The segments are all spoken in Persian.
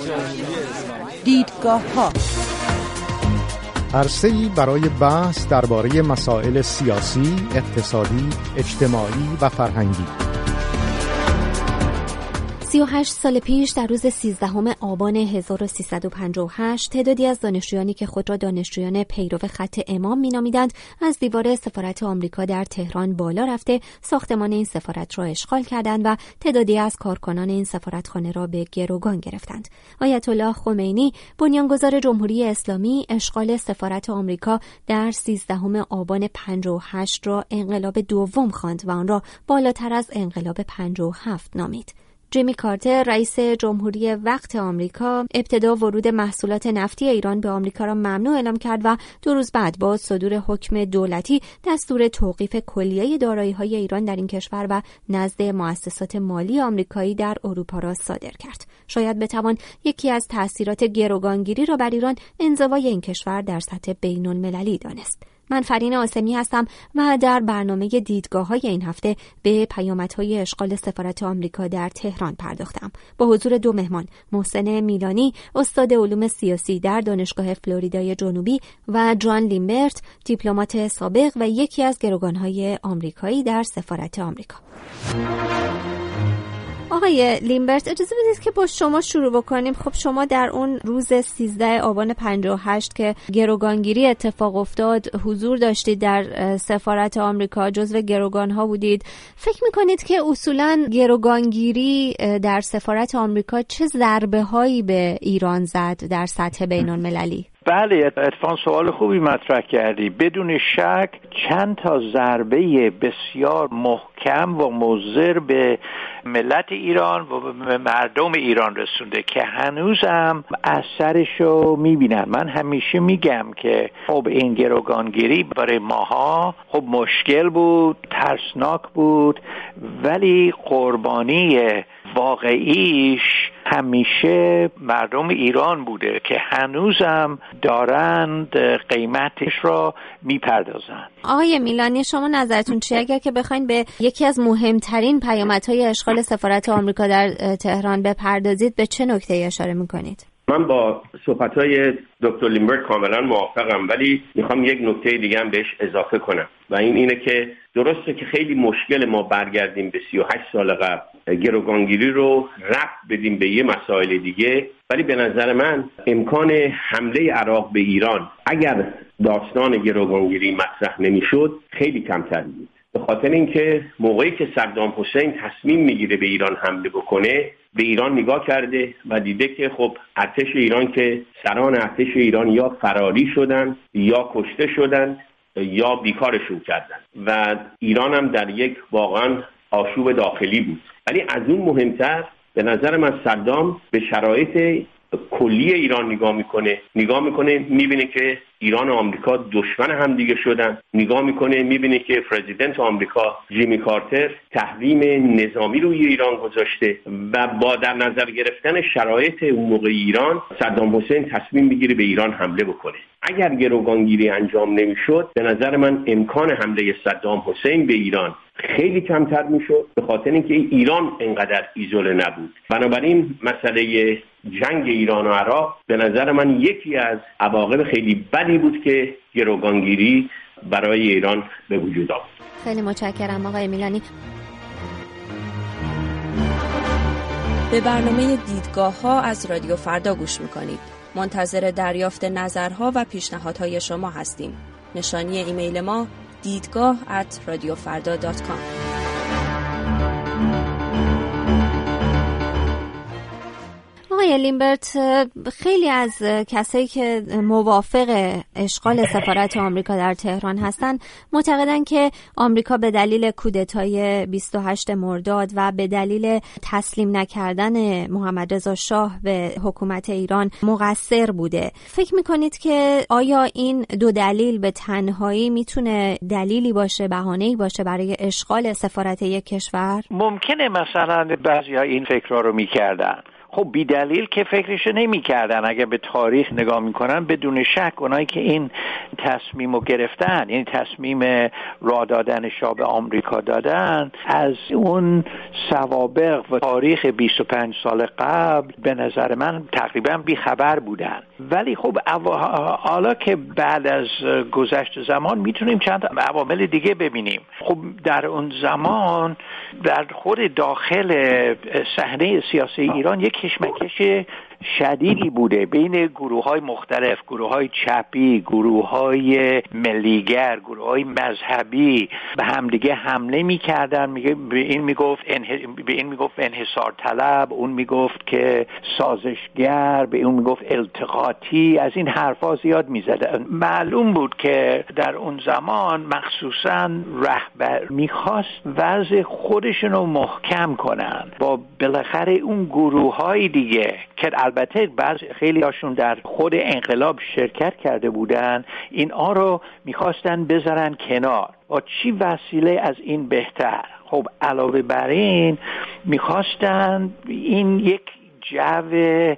دیدگاه‌ها عرصه‌ای برای بحث درباره مسائل سیاسی، اقتصادی، اجتماعی و فرهنگی. 38 سال پیش در روز 13 آبان 1358 تعدادی از دانشجویانی که خود را دانشجویان پیرو خط امام می‌نامیدند از دیوار سفارت آمریکا در تهران بالا رفته ساختمان این سفارت را اشغال کردند و تعدادی از کارکنان این سفارتخانه را به گروگان گرفتند. آیت الله خمینی بنیانگذار جمهوری اسلامی اشغال سفارت آمریکا در 13 آبان 58 را انقلاب دوم خواند و آن را بالاتر از انقلاب 57 نامید. جیمی کارتر رئیس جمهوری وقت آمریکا ابتدا ورود محصولات نفتی ایران به آمریکا را ممنوع اعلام کرد و 2 روز بعد با صدور حکم دولتی دستور توقیف کلیه دارایی‌های ایران در این کشور و نزد مؤسسات مالی آمریکایی در اروپا را صادر کرد. شاید بتوان یکی از تأثیرات گروگانگیری را بر ایران انزوای این کشور در سطح بین‌المللی دانست. من فرین آسمی هستم و در برنامه دیدگاه‌های این هفته به پیامدهای اشغال سفارت آمریکا در تهران پرداختم. با حضور 2 مهمان، محسن میلانی، استاد علوم سیاسی در دانشگاه فلوریدای جنوبی و جان لیمبرت، دیپلمات سابق و یکی از گروگان‌های آمریکایی در سفارت آمریکا. آقای لیمبرت، اجازه بدید که با شما شروع بکنیم. خب شما در اون روز 13 آبان 58 که گروگانگیری اتفاق افتاد حضور داشتید در سفارت آمریکا، جزو گروگان‌ها بودید. فکر می‌کنید که اصولاً گروگانگیری در سفارت آمریکا چه ضربه‌هایی به ایران زد در سطح بین‌المللی؟ بله، اتفاقاً سوال خوبی مطرح کردی. بدون شک چند تا ضربه بسیار محکم و مضر به ملت ایران و به مردم ایران رسونده که هنوزم اثرشو میبینن. من همیشه میگم که خب این گروگانگیری برای ماها خب مشکل بود، ترسناک بود، ولی قربانی واقعیش همیشه مردم ایران بوده که هنوزم دارند قیمتش را میپردازند. آقای میلانی، شما نظرتون چیه اگر که بخواید به یکی از مهمترین پیامدهای اشغال سفارت آمریکا در تهران بپردازید، به چه نکته‌ای اشاره میکنید؟ من با صحبت‌های دکتر لیمبرت کاملا موافقم، ولی میخوام یک نکته دیگه هم بهش اضافه کنم و اینه که درسته که خیلی مشکل ما برگردیم به 38 سال قبل، گروگانگیری رو ربط بدیم به یه مسائل دیگه، ولی به نظر من امکان حمله عراق به ایران اگر داستان گروگانگیری مطرح نمیشد خیلی کمتر بود. به خاطر اینکه موقعی که صدام حسین تصمیم میگیره به ایران حمله بکنه، به ایران نگاه کرده و دیده که خب ارتش ایران که سران ارتش ایران یا فراری شدن یا کشته شدن یا بیکارشون کردن و ایران هم در یک واقعا آشوب داخلی بود. ولی از اون مهمتر به نظر من صدام به شرایط کلی ایران نگاه میکنه میبینه که ایران و آمریکا دشمن هم دیگه شدن، نگاه میکنه میبینه که پرزیدنت آمریکا جیمی کارتر تحریم نظامی روی ایران گذاشته و با در نظر گرفتن شرایط اون موقع ایران صدام حسین تصمیم میگیره به ایران حمله بکنه. اگر گروگانگیری انجام نمیشد به نظر من امکان حمله صدام حسین به ایران خیلی کمتر میشد، به خاطر اینکه ایران انقدر ایزوله نبود. بنابراین مسئله جنگ ایران و عراق به نظر من یکی از عواقب خیلی بدی بود که گروگانگیری برای ایران به وجود آورد. خیلی متشکرم آقای میلانی. به برنامه دیدگاه‌ها از رادیو فردا گوش میکنید. منتظر دریافت نظرها و پیشنهادهای شما هستیم. نشانی ایمیل ما دیدگاه@radiofarda.com. آقای لیمبرت، خیلی از کسایی که موافق اشغال سفارت آمریکا در تهران هستن معتقدن که آمریکا به دلیل کودتای 28 مرداد و به دلیل تسلیم نکردن محمد رضا شاه به حکومت ایران مقصر بوده. فکر میکنید که آیا این 2 دلیل به تنهایی میتونه دلیلی باشه، بهانه‌ای باشه برای اشغال سفارت یک کشور؟ ممکنه مثلا بعضیا این فکرها رو میکردن. خب بی دلیل که فکرش نمی کردن. اگر به تاریخ نگاه میکنن بدون شک اونایی که این تصمیم رو گرفتن، یعنی تصمیم راه دادن شاه به آمریکا دادن، از اون سوابق و تاریخ 25 سال قبل به نظر من تقریبا بیخبر بودن. ولی خب حالا که بعد از گذشت زمان میتونیم چند عوامل دیگه ببینیم. خب در اون زمان در خود داخل صحنه سیاسی ایران یک کشمکش شدیدی بوده بین گروه‌های مختلف، گروه‌های چپی، گروه‌های ملیگر، گروه‌های مذهبی به همدیگه حمله می‌کردن. به این میگفت انحصار طلب، اون میگفت که سازشگر، به اون میگفت التقاطی. از این حرفا زیاد می‌زدن. معلوم بود که در اون زمان مخصوصاً رهبر می‌خواست وضع خودشون رو محکم کنن با بالاخره اون گروه‌های دیگه که البته خیلی هاشون در خود انقلاب شرکت کرده بودن، اینا رو میخواستن بذارن کنار. و چی وسیله از این بهتر؟ خب علاوه بر این میخواستن این یک جو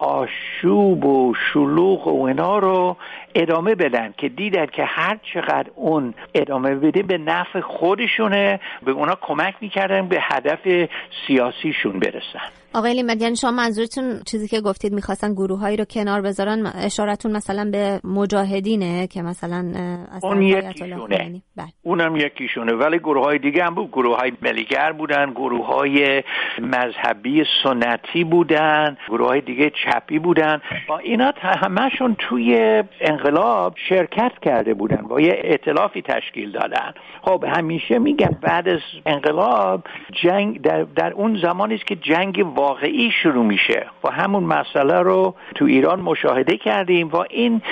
آشوب و شلوغ و اینا رو ادامه بدن که دیدن که هر چقدر اون ادامه بده به نفع خودشونه، به اونا کمک میکردن به هدف سیاسیشون برسن. آقای لیمبرت، یعنی شما منظورتون چیزی که گفتید میخواستن گروهایی رو کنار بذارن، اشارتون مثلا به مجاهدینه که مثلا اون یکیشونه، اونم یکیشونه، ولی گروه‌های دیگه هم بود. گروه‌های ملیگر بودن، گروه‌های مذهبی سنتی بودن، گروه‌های دیگه چپی بودن. با اینا همشون توی انقلاب شرکت کرده بودن، با یه ائتلافی تشکیل دادن. خب همیشه میگم بعد از انقلاب جنگ در اون زمانی است که جنگ واقعی شروع میشه و همون مسئله رو تو ایران مشاهده کردیم و این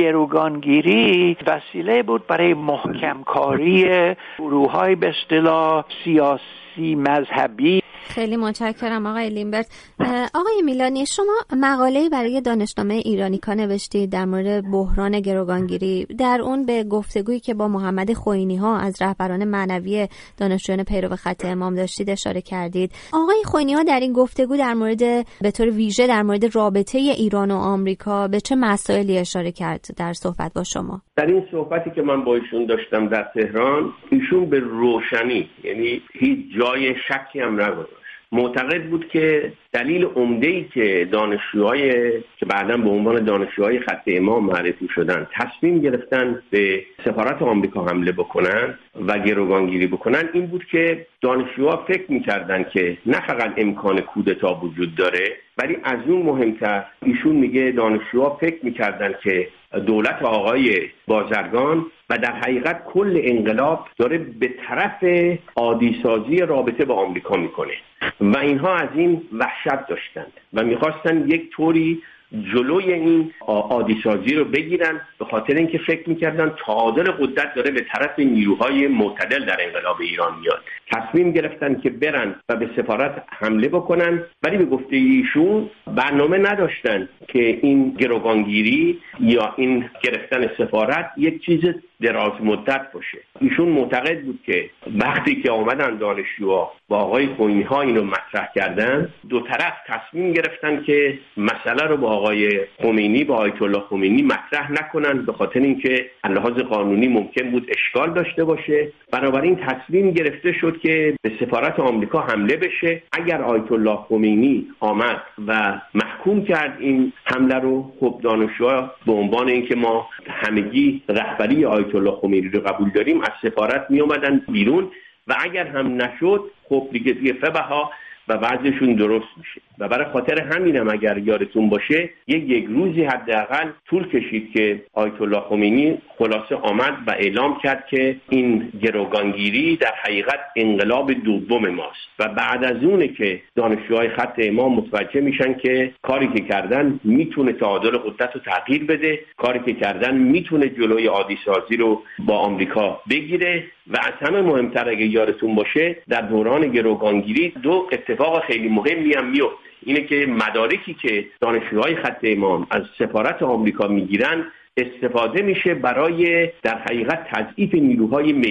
گروگانگیری وسیله بود برای محکم کاری گروه‌های به اصطلاح سیاسی مذهبی. خیلی متشکرم آقای لیمبرت. آقای میلانی، شما مقاله‌ای برای دانشنامه ایرانیکا نوشتید در مورد بحران گروگانگیری. در اون به گفتگویی که با محمد خوئینی‌ها از رهبران معنوی دانشجویان پیرو خط امام داشتید اشاره کردید. آقای خوئینی‌ها در این گفتگو در مورد به طور ویژه در مورد رابطه ایران و آمریکا به چه مسائلی اشاره کرد در صحبت با شما؟ در این صحبتی که من با ایشون داشتم در تهران، ایشون به روشنی، یعنی هیچ جای شکی هم نگذاشت، معتقد بود که دلیل عمده‌ای که دانشجوهای که بعداً به عنوان دانشجوهای خط امام معرفی شدن تصمیم گرفتن به سفارت آمریکا حمله بکنن و گروگانگیری بکنن این بود که دانشجوها فکر می‌کردن که نه فقط امکان کودتا وجود داره، ولی از اون مهمتر ایشون میگه دانشجوها فکر می‌کردن که دولت آقای بازرگان و در حقیقت کل انقلاب داره به طرف عادی‌سازی رابطه با آمریکا میکنه و اینها از این وحشت داشتند و میخواستن یک طوری جلوی این عادی‌سازی رو بگیرن، به خاطر اینکه فکر میکردن تعادل قدرت داره به طرف نیروهای معتدل در انقلاب ایران میاد. تصمیم گرفتن که برن و به سفارت حمله بکنن، ولی به گفته ایشون برنامه نداشتن که این گروگانگیری یا این گرفتن سفارت یک چیز دراز مدت باشه. ایشون معتقد بود که وقتی که آمدن دانشجوها با آقای خوئینی‌ها اینو مطرح کردن، دو طرف تصمیم گرفتن که مسئله رو با آقای خمینی، با آیت الله خمینی مطرح نکنن، به خاطر اینکه از لحاظ قانونی ممکن بود اشکال داشته باشه. بنابراین تصمیم گرفته شد که به سفارت آمریکا حمله بشه. اگر آیت الله خمینی آمد و محکوم کرد این حمله رو، خب دانشجوها به عنوان اینکه ما همگی رهبری آیت الله خمینی رو قبول داریم از سفارت می اومدن بیرون و اگر هم نشد خب دیگه فبها و وضعشون درست میشه. و برای خاطر همینم اگر یادتون باشه یک روزی حداقل طول کشید که آیت الله خمینی خلاصه آمد و اعلام کرد که این گروگانگیری در حقیقت انقلاب دوم ماست و بعد از اونه که دانشجوهای خط امام متوجه میشن که کاری که کردن میتونه تعادل قدرت رو تغییر بده، کاری که کردن میتونه جلوی عادی‌سازی رو با آمریکا بگیره. و از همه مهمتر اگه یادتون باشه در دوران گروگانگیری دو اتفاق خیلی مهمی هم میفته. اینه که مدارکی که دانشجوهای خط امام از سفارت آمریکا میگیرن استفاده میشه برای در حقیقت تضعیف نیروهای ملی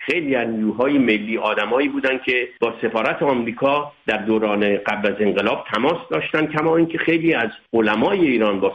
خیلی از نیروهای ملی آدمایی بودن که با سفارت آمریکا در دوران قبل از انقلاب تماس داشتن، کما اینکه خیلی از علمای ایران با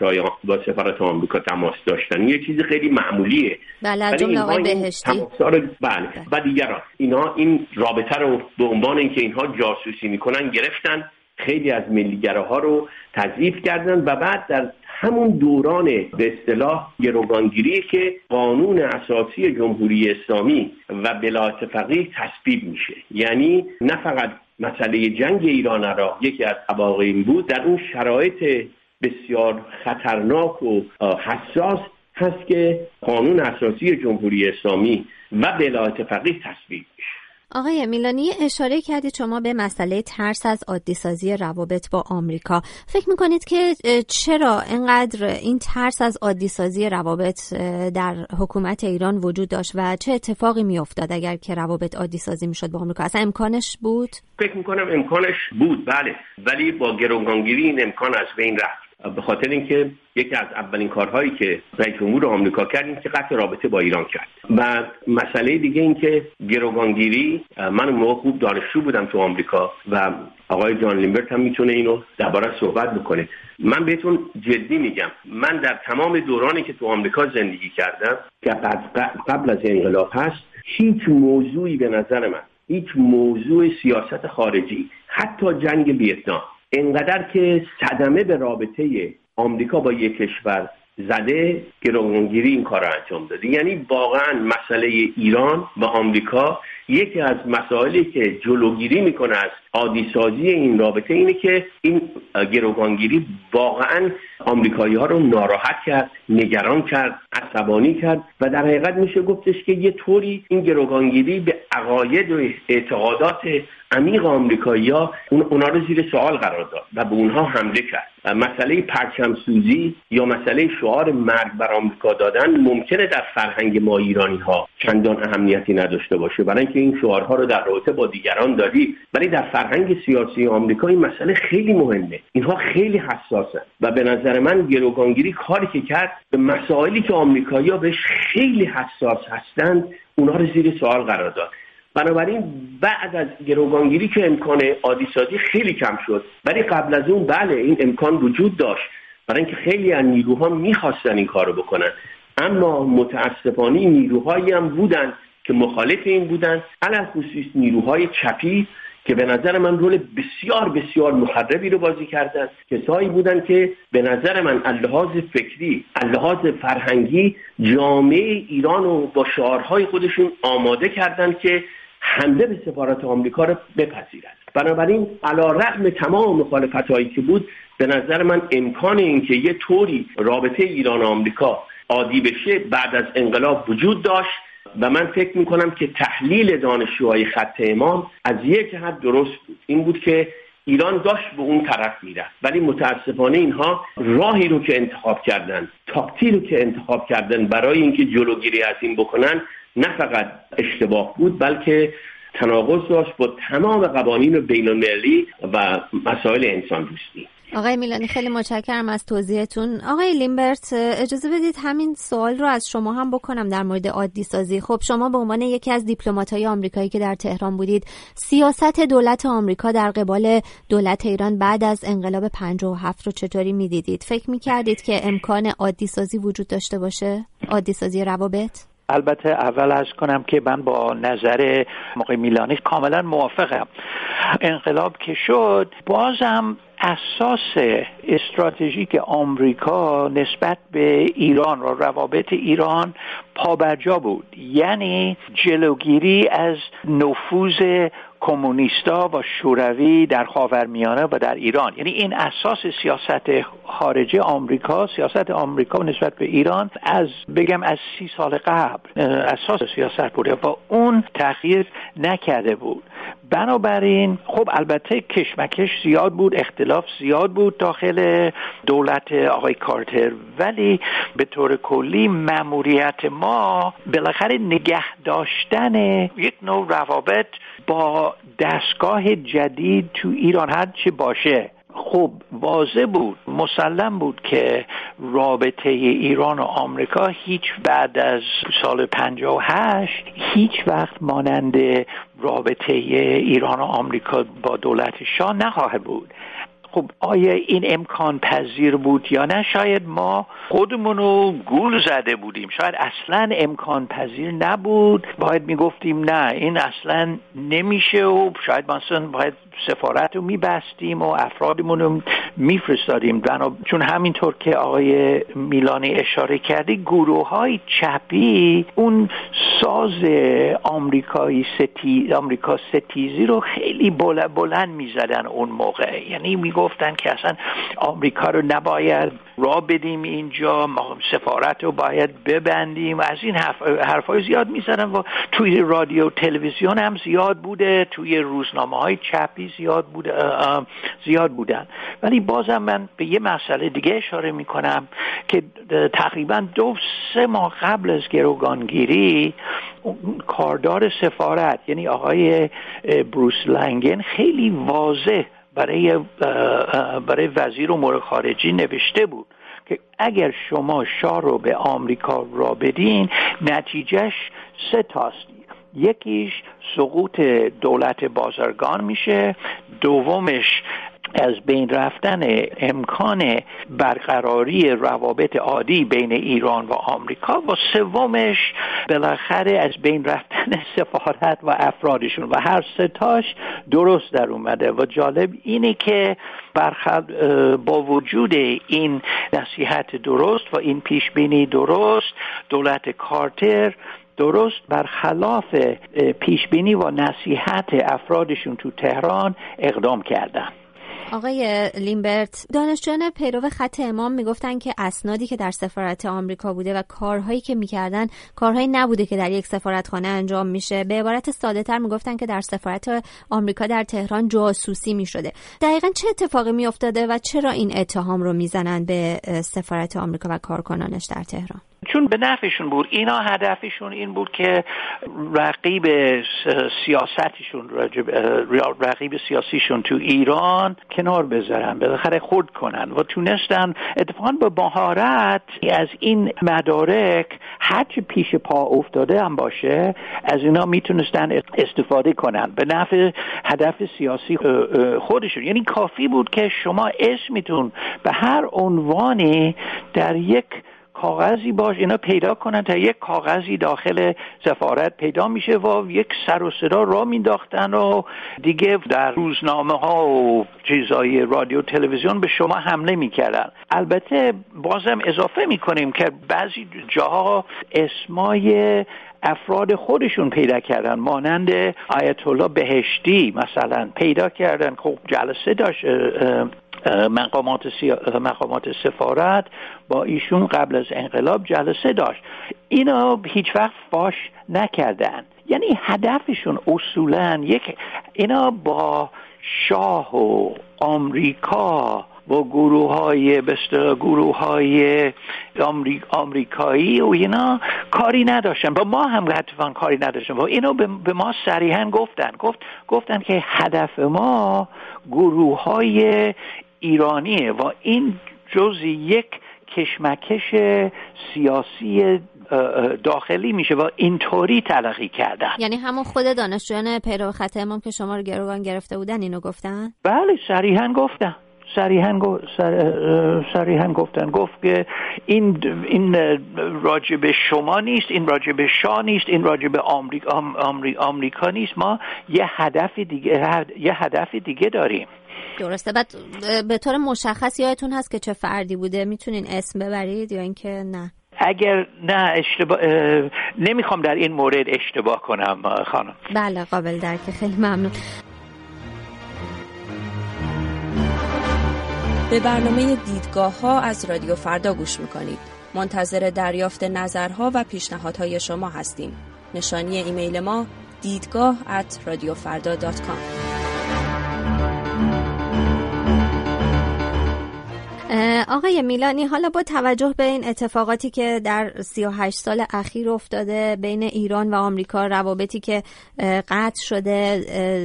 سفارت آمریکا تماس داشتن. یه چیز خیلی معمولیه. بله، جمله آقای بهشتی. بله. و دیگران اینا این رابطه رو به عنوان اینکه اینها جاسوسی میکنن گرفتن، خیلی از ملیگراها رو تضعیف کردن و بعد در همون دوران به اصطلاح گروگانگیری که قانون اساسی جمهوری اسلامی و ولایت فقیه تصویب میشه. یعنی نه فقط مسئله جنگ ایران عراق یکی از عواقب بود، در اون شرایط بسیار خطرناک و حساس هست که قانون اساسی جمهوری اسلامی و ولایت فقیه تصویب میشه. آقای میلانی، اشاره کردید شما به مسئله ترس از عادی سازی روابط با آمریکا. فکر میکنید که چرا اینقدر این ترس از عادی سازی روابط در حکومت ایران وجود داشت و چه اتفاقی میافتاد اگر که روابط عادی سازی میشد با آمریکا؟ اصلا امکانش بود؟ فکر میکنم امکانش بود، بله، ولی با گروگانگیری این امکان از بین رفت. به خاطر اینکه یکی از اولین کارهایی که رئیس جمهور آمریکا کرد این که قطع رابطه با ایران کرد. و مسئله دیگه این که گروگانگیری، من اون موقع خوب دانشجو بودم تو آمریکا و آقای جان لیمبرت هم میتونه اینو درباره صحبت بکنه. من بهتون جدی میگم، من در تمام دورانی که تو آمریکا زندگی کردم که قبل از انقلاب هست، هیچ موضوعی به نظر من، هیچ موضوع سیاست خارجی، حتی جنگ ویتنام، اینقدر که صدمه به رابطه آمریکا با یک کشور زده، گروگانگیری این کار را انجام داده. یعنی واقعا مسئله ایران و آمریکا یکی از مسائلی که جلوگیری میکنه از عادی سازی این رابطه اینه که این گروگانگیری واقعا آمریکایی ها رو ناراحت کرد، نگران کرد، عصبانی کرد و در حقیقت میشه گفتش که یه طوری این گروگانگیری به عقاید و اعتقادات عمیق آمریکایی‌ها اونا رو زیر سوال قرار داد و به اونها حمله کرد. مسئله پرچم سوزی یا مسئله شعار مرگ بر آمریکا دادن ممکنه در فرهنگ ما ایرانی‌ها چندان اهمیتی نداشته باشه، برای اینکه این شعارها رو در رابطه با دیگران دادی، ولی در فرهنگ سیاسی آمریکا این مسئله خیلی مهمه. اینها خیلی حساسن و به نظر من گروگانگیری کاری که کرد به مسائلی که آمریکایی‌ها بهش خیلی حساس هستند اونها رو زیر سوال قرار داد. بنابراین بعد از گروگانگیری که امکان عادی سازی خیلی کم شد، ولی قبل از اون بله این امکان وجود داشت، برای اینکه خیلی از نیروها میخواستن این کارو بکنن، اما متاسفانه نیروهایی هم بودن که مخالف این بودن، علاوه خصوص نیروهای چپی که به نظر من رول بسیار بسیار مخربی رو بازی کردن. کسایی بودن که به نظر من از لحاظ فکری، از لحاظ فرهنگی جامعه ایران رو با شعارهای خودشون آماده کردن که حمله به سفارت آمریکا رو بپذیرند. بنابراین علی رغم تمام مخالفتایی که بود، به نظر من امکان این که یه طوری رابطه ایران و آمریکا عادی بشه بعد از انقلاب وجود داشت و من فکر میکنم که تحلیل دانشجوهای خط امام از یک حد درست بود. این بود که ایران داشت به اون طرف میرفت، ولی متاسفانه اینها راهی رو که انتخاب کردن، تاکتیکی رو که انتخاب کردن برای اینکه جلوگیری از این بکنن، نه فقط اشتباه بود بلکه تناقض داشت با تمام قوانین بین‌المللی و مسائل انسان دوستی. آقای میلانی خیلی متشکرم از توضیحتون. آقای لیمبرت، اجازه بدید همین سوال رو از شما هم بکنم در مورد عادی سازی. خب شما به عنوان یکی از دیپلمات‌های آمریکایی که در تهران بودید، سیاست دولت آمریکا در قبال دولت ایران بعد از انقلاب 57 رو چطوری می‌دیدید؟ فکر می‌کردید که امکان عادی سازی وجود داشته باشه؟ عادی سازی روابط؟ البته اول عرض کنم که من با نظر آقای میلانی کاملا موافقم. انقلاب که شد، بازم اساس استراتژیک آمریکا نسبت به ایران و روابط ایران پابرجا بود، یعنی جلوگیری از نفوذ کمونیستا و شوروی در خاورمیانه و در ایران. یعنی این اساس سیاست خارجه آمریکا، سیاست آمریکا نسبت به ایران از 30 سال قبل اساس سیاست بوده و اون تغییر نکرده بود. بنابراین خب البته کشمکش زیاد بود، اختلاف زیاد بود داخل دولت آقای کارتر، ولی به طور کلی مأموریت ما بالاخره نگه داشتن یک نوع روابط با دستگاه جدید تو ایران هر چه باشه. خب واضح بود، مسلم بود که رابطه ایران و آمریکا هیچ بعد از سال 58 هیچ وقت مانند رابطه ایران و آمریکا با دولت شاه نخواهد بود. خب آیا این امکان پذیر بود یا نه؟ شاید ما خودمونو گول زده بودیم، شاید اصلا امکان پذیر نبود، باید میگفتیم نه این اصلا نمیشه و شاید مثلا باید سفارت رو میبستیم و افرادمون رو میفرستادیم. چون همینطور که آقای میلانی اشاره کردی، گروه های چپی اون ساز آمریکا ستیزی رو خیلی بلند میزدن اون موقع، یعنی میگفتن که اصلا آمریکا رو نباید راه بدیم اینجا، ما سفارت رو باید ببندیم، از این حرفای زیاد میزدن و توی رادیو تلویزیون هم زیاد بوده، توی روزنامه های چپی زیاد بودن. ولی بازم من به یه مسئله دیگه اشاره میکنم که تقریبا 2-3 ماه قبل از گروگانگیری کاردار سفارت یعنی آقای بروس لنگن خیلی واضح برای وزیر امور خارجه نوشته بود که اگر شما شاه رو به آمریکا را بدین نتیجهش 3 تاست. یکیش سقوط دولت بازرگان میشه، دومش از بین رفتن امکان برقراری روابط عادی بین ایران و آمریکا و سومش بالاخره از بین رفتن سفارت و افرادشون و هر 3 تاش درست در اومده. و جالب اینه که با وجود این نصیحت درست و این پیشبینی درست، دولت کارتر درست برخلاف پیشبینی و نصیحت افرادشون تو تهران اقدام کردن. آقای لیمبرت، دانشجویان پیرو خط امام میگفتن که اسنادی که در سفارت آمریکا بوده و کارهایی که میکردن کارهایی نبوده که در یک سفارتخانه انجام میشه. به عبارت ساده تر میگفتن که در سفارت آمریکا در تهران جاسوسی میشده. دقیقاً چه اتفاقی میافتاده و چرا این اتهام رو میزنن به سفارت آمریکا و کارکنانش در تهران؟ چون به نفعشون بود. اینا هدفشون این بود که رقیب سیاستشون رقیب سیاسیشون تو ایران کنار بذارن، بالاخره خرد کنن و تونستن اتفاقا با مهارت از این مدارک هرچی پیش پا افتاده هم باشه از اینا میتونستن استفاده کنن به نفع هدف سیاسی خودشون. یعنی کافی بود که شما اسمتون به هر عنوانی در یک کاغذی باش، اینا پیدا کنن تا یک کاغذی داخل سفارت پیدا میشه و یک سر و صدا را مینداختن و دیگه در روزنامه ها و چیزای رادیو تلویزیون به شما حمله میکردن. البته بازم اضافه میکنیم که بعضی جاها اسمای افراد خودشون پیدا کردن، مانند آیت الله بهشتی مثلا پیدا کردن. خب جلسه داشت مقامات سفارت با ایشون قبل از انقلاب جلسه داشت. اینا هیچ وقت فاش نکردن. یعنی هدفشون اصولاً اینا با شاه و آمریکا و گروه های آمریکایی و اینا کاری نداشتن، با ما هم حتما کاری نداشتن و اینا به ما صریحاً گفتن که هدف ما گروه های ایرانیه و این جزء یک کشمکش سیاسی داخلی میشه و اینطوری تلقی کردن. یعنی همون خود دانشجویان پیرو خط امام که شما رو گروگان گرفته بودن اینو گفتن؟ بله صریحاً گفتن گفت که این راجب شما نیست، این راجب شاه نیست، این راجب آمریکا نیست، ما یه هدف دیگه داریم. درسته. بعد به طور مشخص یادتون هست که چه فردی بوده؟ میتونین اسم ببرید یا اینکه نه؟ اگر نه نمیخوام در این مورد اشتباه کنم خانم. بله قابل درکه. خیلی ممنون. به برنامه دیدگاه‌ها از رادیو فردا گوش میکنید. منتظر دریافت نظرها و پیشنهادهای شما هستیم. نشانی ایمیل ما دیدگاه@radiofarda.com. آقای میلانی، حالا با توجه به این اتفاقاتی که در 38 سال اخیر افتاده بین ایران و آمریکا، روابطی که قطع شده،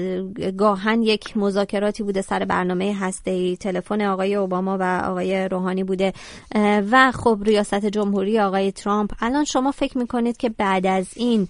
گاهن یک مذاکراتی بوده سر برنامه هسته‌ای، تلفن آقای اوباما و آقای روحانی بوده و خب ریاست جمهوری آقای ترامپ، الان شما فکر میکنید که بعد از این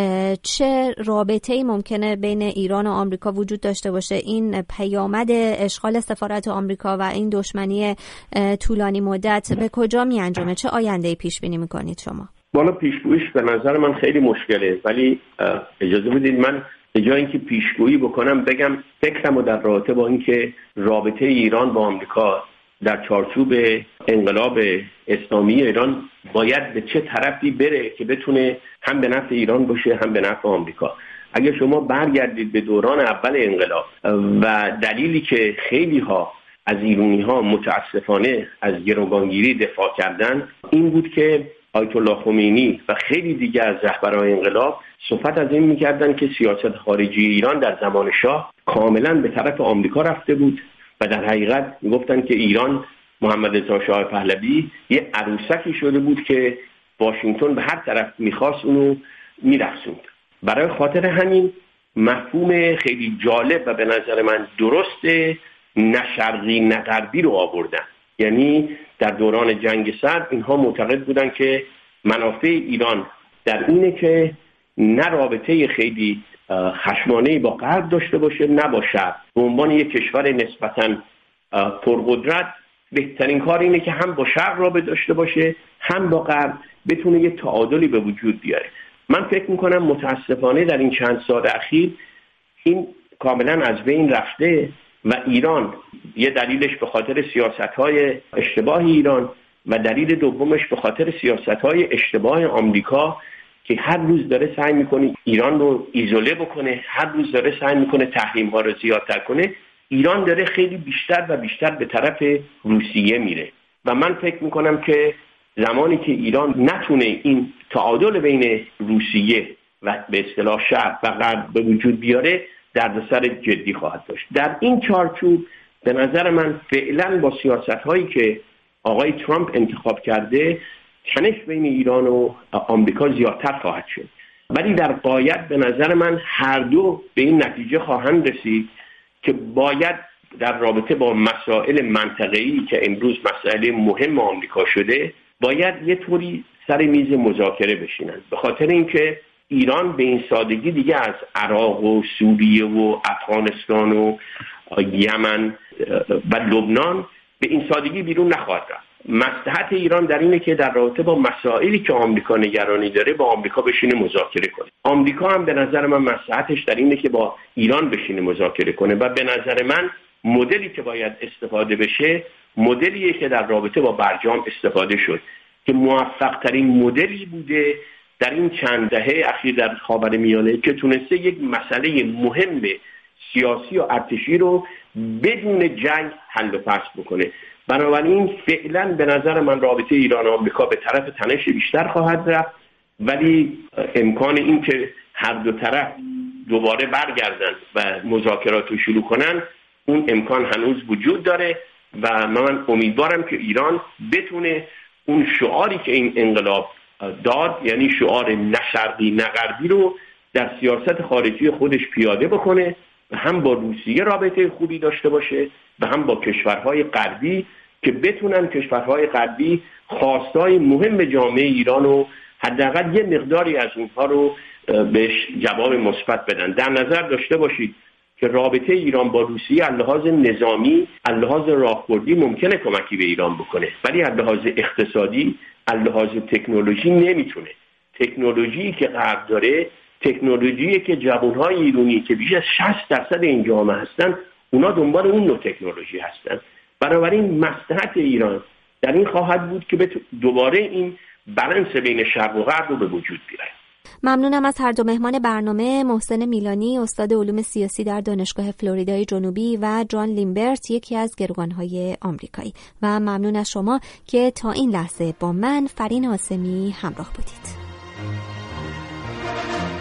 چه رابطه‌ای ممکنه بین ایران و آمریکا وجود داشته باشه؟ این پیامد اشغال سفارت آمریکا و این دشمنی طولانی مدت به کجا می انجامه؟ چه آینده‌ای پیش بینی میکنید شما؟ بالا پیشگوییش به نظر من خیلی مشکله، ولی اجازه بدید من به جای اینکه پیشگویی بکنم بگم فکرمو در رابطه با اینکه رابطه ایران با آمریکا در چارچوب انقلاب اسلامی ایران باید به چه طرفی بره که بتونه هم به نفع ایران باشه هم به نفع آمریکا. اگه شما برگردید به دوران اول انقلاب و دلیلی که خیلی ها از ایرانی ها متاسفانه از گروگانگیری دفاع کردن این بود که آیت الله خمینی و خیلی دیگه از رهبران انقلاب صحبت از این میکردن که سیاست خارجی ایران در زمان شاه کاملا به طرف آمریکا رفته بود و در حقیقت میگفتن که ایران محمد رضا شاه پهلوی یه عروسکی شده بود که واشنگتن به هر طرف میخواست اونو میرقصوند. برای خاطر همین مفهوم خیلی جالب و به نظر من درسته نه شرقی نه غربی رو آوردن. یعنی در دوران جنگ سرد اینها معتقد بودن که منافع ایران در اینه که نه رابطه خیلی خشمانه‌ای با غرب داشته باشه نه با شرق. به عنوان یک کشور نسبتاً پرقدرت بهترین کار اینه که هم با شرق رابطه داشته باشه هم با غرب بتونه یه تعادلی به وجود بیاره. من فکر میکنم متاسفانه در این چند سال اخیر این کاملا از بین رفته و ایران یه دلیلش به خاطر سیاست‌های اشتباه ایران و دلیل دومش به خاطر سیاست‌های اشتباه آمریکا که هر روز داره سعی میکنه ایران رو ایزوله بکنه، هر روز داره سعی میکنه تحریم‌ها رو زیادتر کنه. ایران داره خیلی بیشتر و بیشتر به طرف روسیه میره و من فکر میکنم که زمانی که ایران نتونه این تعادل بین روسیه و به اصطلاح شرق و غرب به وجود بیاره دردسر جدی خواهد داشت. در این چارچوب به نظر من فعلا با سیاست‌هایی که آقای ترامپ انتخاب کرده تنش بین ایران و آمریکا زیادتر خواهد شد، ولی در غایت به نظر من هر دو به این نتیجه خواهند رسید که باید در رابطه با مسائل منطقه‌ای که امروز مسائل مهم آمریکا شده باید یه طوری سر میز مذاکره بشینن، به خاطر اینکه ایران به این سادگی دیگه از عراق و سوریه و افغانستان و یمن و لبنان به این سادگی بیرون نخواهد رفت. مصلحت ایران در اینه که در رابطه با مسائلی که آمریکا نگرانی داره با آمریکا بشینه مذاکره کنه. آمریکا هم به نظر من مصلحتش در اینه که با ایران بشینه مذاکره کنه و به نظر من مدلی که باید استفاده بشه مدلیه که در رابطه با برجام استفاده شد که موفق ترین مدلی بوده در این چند دهه اخیر در خاورمیانه که تونسته یک مسئله مهم سیاسی و ارتشی رو بدون جنگ حل و فصل بکنه. بنابراین فعلا به نظر من رابطه ایران و آمریکا به طرف تنش بیشتر خواهد رفت، ولی امکان این که هر دو طرف دوباره برگردن و مذاکرات رو شروع کنن اون امکان هنوز وجود داره و من امیدوارم که ایران بتونه اون شعاری که این انقلاب داد، یعنی شعار نه شرقی نه غربی رو در سیاست خارجی خودش پیاده بکنه و هم با روسیه رابطه خوبی داشته باشه و هم با کشورهای غربی که بتونن کشورهای غربی خواستای مهم جامعه ایران رو حداقل یه مقداری از اونها رو بهش جواب مثبت بدن. در نظر داشته باشید که رابطه ایران با روسیه از لحاظ نظامی، از لحاظ راهبردی ممکنه کمکی به ایران بکنه، ولی از لحاظ اقتصادی، از لحاظ تکنولوژی نمیتونه. تکنولوژی که غرب داره تکنولوژی که جوانهای ایرانی که بیش از 60% این جامعه هستن اونا دنبال اون نوع تکنولوژی هستن. بنابراین مصلحت ایران در این خواهد بود که دوباره این بالانس بین شرق و غرب رو به وجود بیاره. ممنونم از هر دو مهمان برنامه، محسن میلانی استاد علوم سیاسی در دانشگاه فلوریدای جنوبی و جان لیمبرت یکی از گروگان‌های آمریکایی، و ممنون از شما که تا این لحظه با من فرین آسمی همراه بودید.